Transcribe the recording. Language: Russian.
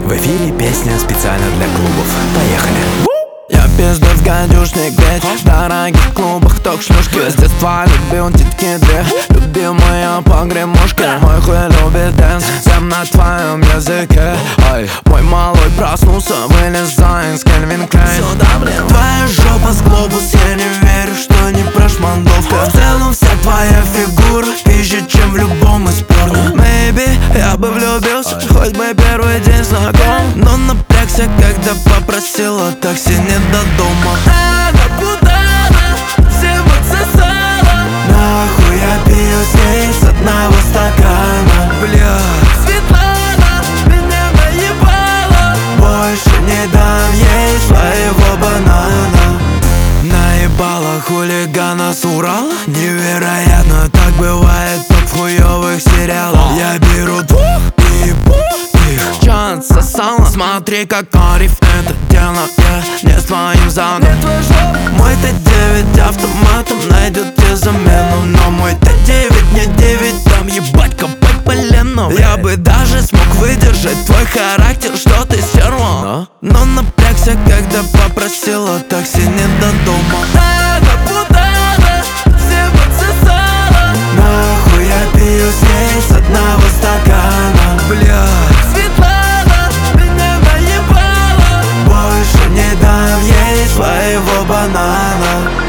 В эфире песня специально для клубов. Поехали! Я пиздец гадюшник, ведь в дорогих клубах ток-шлюшки. С детства любил титки две, любимая погремушка. Мой хуй любит дэнс, всем на твоем языке. Ай, мой малой проснулся, вылезая из Кельвин Клейн. Твоя жопа с глобус, я не верю, что не прошмандовка. В целом вся твоя фигура пизже, чем в любом из порно. Maybe я бы влюбился, хоть бы первый день знаком, но напрягся, когда попросила такси не до дома. Она путана, всем отсосала. Нахуй я пью с ней с одного стакана. Бля, Светлана меня наебала. Больше не дам ей своего банана. Наебала хулигана с Урала. Невероятно, так бывает только в хуёвых сериалах. Я беру двух и ебу их. Чан сосала, смотри, как Ариф это дело. Я не с твоим задом. Мой Т9 автоматом найдет тебе замену. Но мой Т9 не 9, там ебать копать полено. Я бы даже смог выдержать твой характер, что ты стерва. Но напрягся, когда попросила такси не до дома. Она путана, всем отсосала. Нахуй я пью с ней с одного